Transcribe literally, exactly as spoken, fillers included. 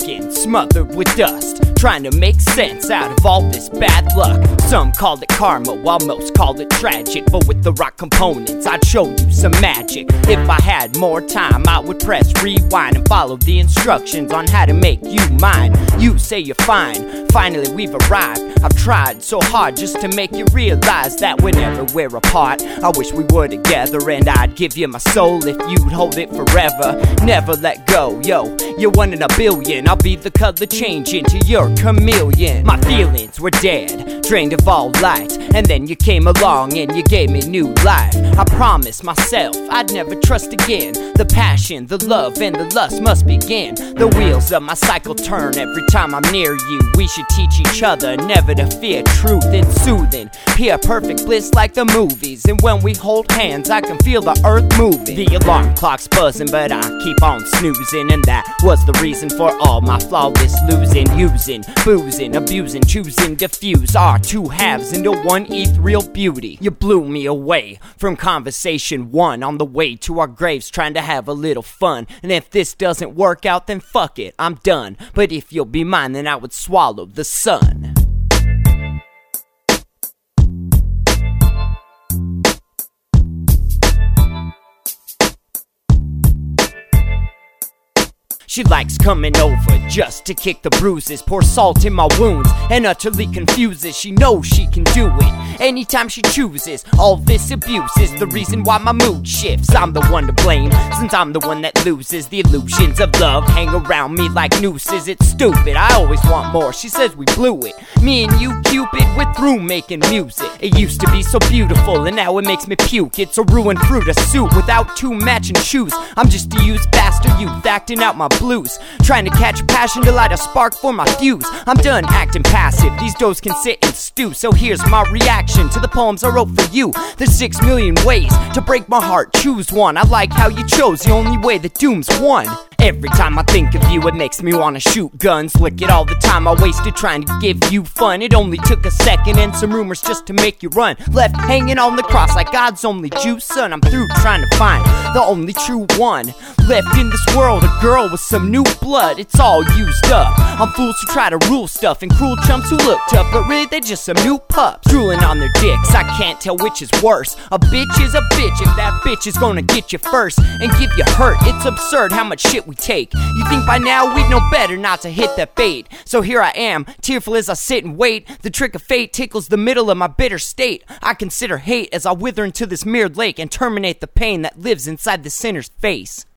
broken, smothered with dust, trying to make sense out of all this bad luck. Some call it karma, while most call it tragic, but with the right components, I'd show you some magic. If I had more time, I would press rewind and follow the instructions on how to make you mine. You say you're fine, finally we've arrived. I've tried so hard just to make you realize that whenever we're apart, I wish we were together, and I'd give you my soul if you'd hold it forever. Never let go, yo, you're one in a billion. I'll be the color change into your chameleon. My feelings were dead, drained of all light, and then you came along and you gave me new life. I promised myself I'd never trust again. The passion, the love, and the lust must begin. The wheels of my cycle turn every time I'm near you. We should teach each other never to fear truth and soothing. Pure perfect bliss like the movies, and when we hold hands I can feel the earth moving. The alarm clock's buzzing but I keep on snoozing, and that was the reason for all my flawless losing. Using, boozing, abusing, choosing to fuse our two halves into one ethereal beauty. You blew me away from conversation one, on the way to our graves trying to have a little fun. And if this doesn't work out, then fuck it, I'm done. But if you'll be mine, then I would swallow the sun. She likes coming over just to kick the bruises, pour salt in my wounds, and utterly confuses. She knows she can do it anytime she chooses. All this abuse is the reason why my mood shifts. I'm the one to blame, since I'm the one that loses. The illusions of love hang around me like nooses. It's stupid, I always want more. She says we blew it. Me and you, Cupid, we're through making music. It used to be so beautiful, and now it makes me puke. It's a ruined fruit, a suit without two matching shoes. I'm just a used bastard youth, acting out my blues, trying to catch passion to light a spark for my fuse. I'm done acting passive, these doughs can sit and stew. So here's my reaction to the poems I wrote for you. There's six million ways to break my heart, choose one. I like how you chose the only way that doom's won. Every time I think of you, it makes me wanna shoot guns. Look at all the time I wasted trying to give you fun. It only took a second and some rumors just to make you run. Left hanging on the cross like God's only Jew son. I'm through trying to find the only true one left in this world, a girl with some new blood. It's all used up. I'm fools who try to rule stuff, and cruel chumps who look tough, but really they're just some new pups drooling on their dicks. I can't tell which is worse. A bitch is a bitch if that bitch is gonna get you first and give you hurt. It's absurd how much shit we take. You think by now we'd know better not to hit that bait. So here I am, tearful as I sit and wait. The trick of fate tickles the middle of my bitter state. I consider hate as I wither into this mirrored lake and terminate the pain that lives inside the sinner's face.